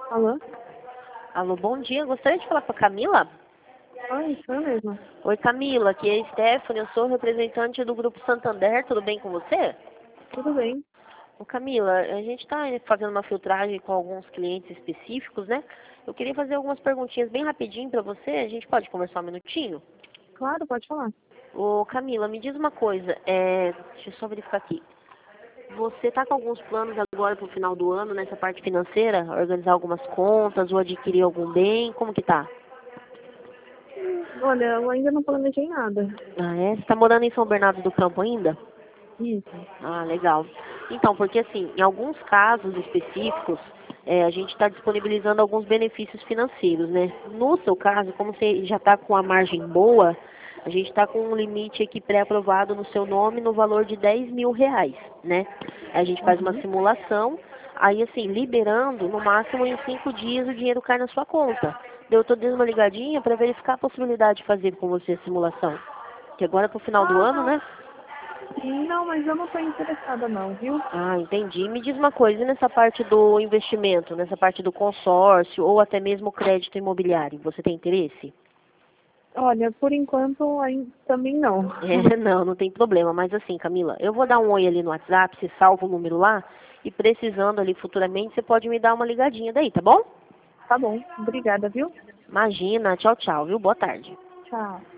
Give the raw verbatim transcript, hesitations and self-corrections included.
Alô? Alô, bom dia. Gostaria de falar com a Camila? Oi, sou eu mesma. Oi, Camila, aqui é a Stephanie, eu sou representante do Grupo Santander, tudo bem com você? Tudo bem? Ô, Camila, a gente está fazendo uma filtragem com alguns clientes específicos, né? Eu queria fazer algumas perguntinhas bem rapidinho para você, a gente pode conversar um minutinho? Claro, pode falar. Ô, Camila, me diz uma coisa, é... deixa eu só verificar aqui. Você está com alguns planos agora para o final do ano, nessa parte financeira? Organizar algumas contas ou adquirir algum bem? Como que tá? Olha, eu ainda não planejei nada. Ah, é? Você está morando em São Bernardo do Campo ainda? Isso. Ah, legal. Então, porque assim, em alguns casos específicos, é, a gente está disponibilizando alguns benefícios financeiros, né? No seu caso, como você já está com a margem boa, a gente está com um limite aqui pré-aprovado no seu nome no valor de dez mil reais, né? A gente faz uma Uhum. simulação, aí assim, liberando, no máximo em cinco dias o dinheiro cai na sua conta. Eu estou dando uma ligadinha para verificar a possibilidade de fazer com você a simulação. Que agora para o final do Ah, ano, não. né? Não, mas eu não estou interessada não, viu? Ah, entendi. Me diz uma coisa, e nessa parte do investimento, nessa parte do consórcio ou até mesmo crédito imobiliário, você tem interesse? Olha, por enquanto ainda também não. É, não, não tem problema. Mas assim, Camila, eu vou dar um oi ali no WhatsApp, você salva o número lá e precisando ali futuramente, você pode me dar uma ligadinha daí, tá bom? Tá bom, obrigada, viu? Imagina, tchau, tchau, viu? Boa tarde. Tchau.